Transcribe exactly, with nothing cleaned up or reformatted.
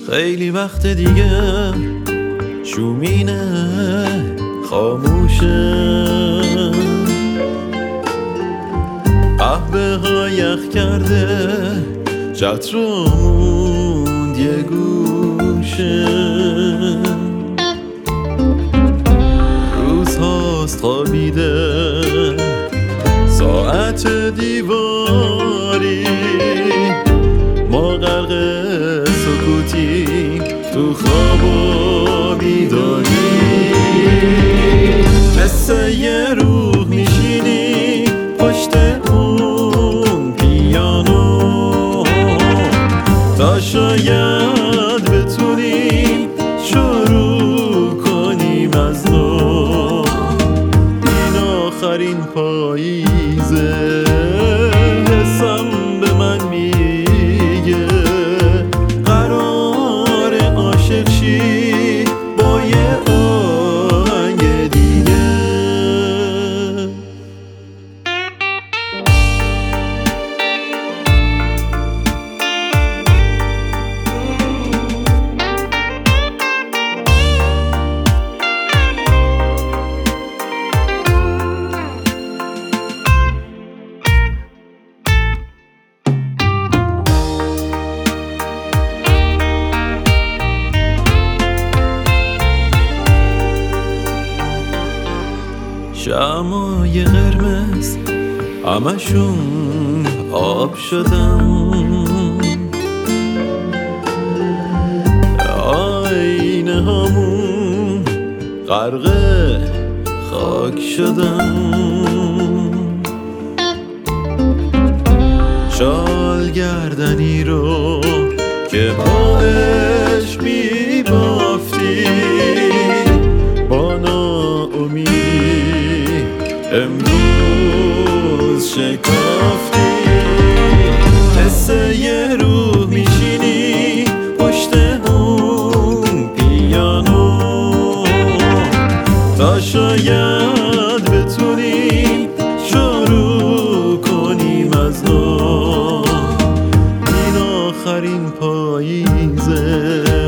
خیلی وقت دیگه شومینه خاموشه، قهوه ها یخ کرده، چتر موند یه گوشه، روزهاست خوابیده ساعت دیواری، ما غرق سکوتی تو خواب و بیداری، مثل یه روح میشینی پشت اون پیانو، تا شاید بتونیم شروع کنیم از نو. این آخرین پاییزه، حسم به من میگه قرار عاشق شی با یه آهنگ دیگه. شمعای قرمز همشون آب شدن، آینه هامون غرق خاک شدن، شال گردنی رو که با عشق میبافتی با ناامی امروز شکافتی، مثل یه روح میشینی پشت اون پیانو، تا شاید بتونیم شروع کنیم از نو. این آخرین پاییزه،